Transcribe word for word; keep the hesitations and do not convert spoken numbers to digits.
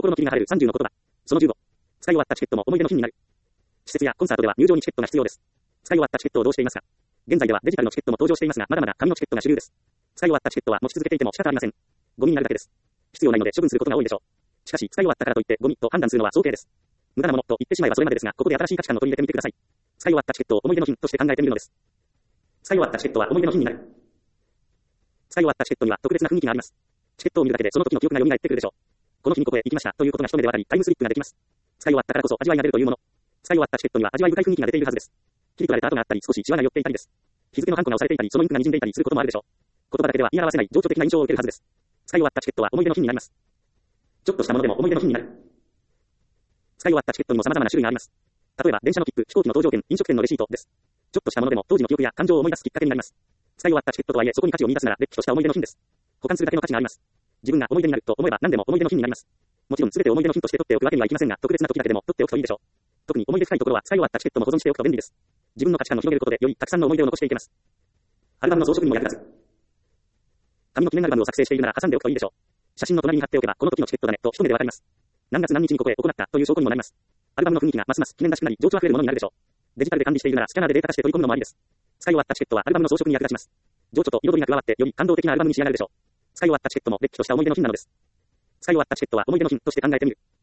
心の霧が晴れるさんじゅうの言葉。そのじゅうご。使い終わったチケットも思い出の品になる。施設やコンサートでは入場にチケットが必要です。使い終わったチケットをどうしていますか？現在ではデジタルのチケットも登場していますが、まだまだ紙のチケットが主流です。使い終わったチケットは持ち続けていても仕方ありません。ゴミになるだけです。必要ないので処分することが多いでしょう。しかし、使い終わったからといってゴミと判断するのは早計です。無駄なものと言ってしまえばそれまでですが、ここで新しい価値観を取り入れてみてください。使い終わったチケットを思い出の品として考えてみるのです。使い終わったチケットは思い出の品になる。使い終わったチケットには特別な雰囲気があります。チケットを見るだけでその時の記憶が蘇ってくるでしょう。この日にここへ行きましたということが一目でわかり、タイムスリップができます。使い終わったからこそ味わいが出るというもの。使い終わったチケットには味わい深い雰囲気が出ているはずです。切り取られた跡があったり、少しシワが寄っていたりです。日付のハンコが押されていたり、そのインクが滲んでいたりすることもあるでしょう。言葉だけでは言い表せない情緒的な印象を受けるはずです。使い終わったチケットは思い出の品になります。ちょっとしたものでも思い出の品になる。使い終わったチケットにも様々な種類があります。例えば、電車の切符、飛行機の搭乗券、飲食店のレシートです。ちょっとしたものでも当時の記憶や感情を思い出すきっかけになります。使い終わったチケットとはいえ、そこに価値を見出すなら、れっきとした思い出の品です。保管するだけの価値があります。自分が思い出になると思えば何でも思い出の品になります。もちろん全て思い出の品として取っておくわけにはいきませんが、特別な時だけでも取っておくといいでしょう。特に思い出深いところは使い終わったチケットも保存しておくと便利です。自分の価値観を広げることでよりたくさんの思い出を残していけます。アルバムの装飾にも役立つ。紙の記念アルバムを作成しているなら挟んでおくといいでしょう。写真の隣に貼っておけばこの時のチケットだねと一目でわかります。何月何日にここへ行ったという証拠にもなります。アルバムの雰囲気がますます記念らしくなり情緒あふれるものになるでしょう。デジタルで管理しているならスキャナーでデータ化して取り込むのもありです。使い終わったチケットはアルバムの装飾に役立ちます。情緒と彩りが加わってより感動的なアルバムに仕上がるでしょう。使い終わったチケットもれっきとした思い出の品なのです。使い終わったチケットは思い出の品として考えてみる。